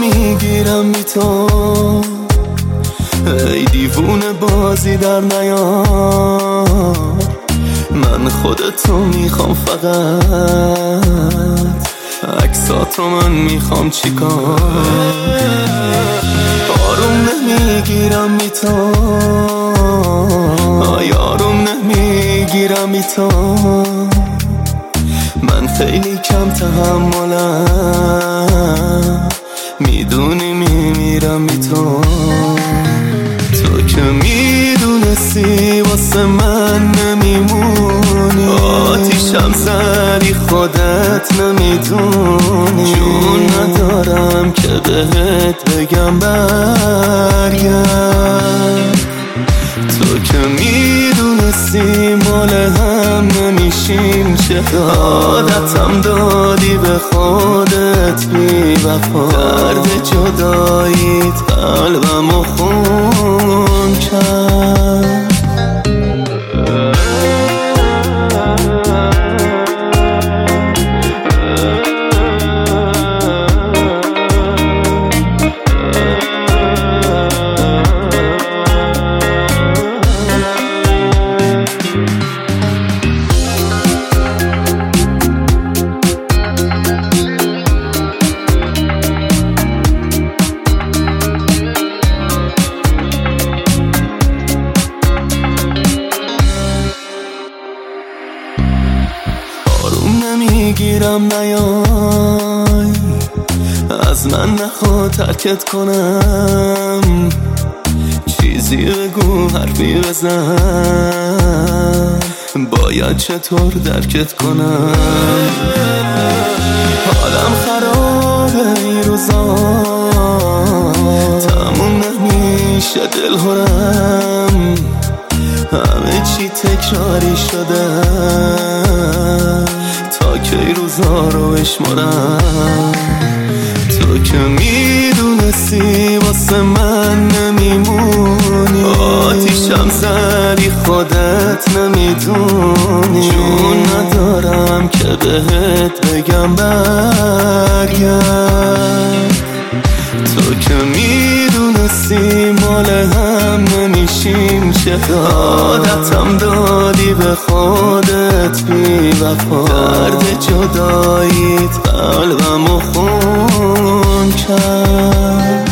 نمیگیرم بی تو، ای دیوونه بازی در نیار. من خودتو میخوام فقط، عکساتو من میخوام چیکار. آروم نمیگیرم بی تو، آروم نمیگیرم بی تو. من خیلی کم تحملم، میدونی میمیرم بی تو. تو که میدونستی واسه من نمیمونی، آتیشم زدی خودت نمیدونی. جون ندارم که بهت بگم برگرد. تو که میدونستی مال هم نمیشیم، چه عادتم دادی به خودت بی وفا. درد جداییت قلبمو خون کرد. آروم نمیگیرم نیای، از من نخوا ترکت کنم. چیزی بگو حرفی بزن، باید چطور درکت کنم. حالم خرابه این روزا، تموم نمیشه دلهرم. همه چی تکراری شده، تا کی روزا رو بشمارم. تو که میدونستی واسه من نمیمونی، آتیشم زدی خودت نمیدونی. جون ندارم که بهت بگم برگرد. تو که میدونستی مال هم نمیشیم، چه عادتم دادی به خودت بی وفا. درد جداییت قلبمو خون کرد.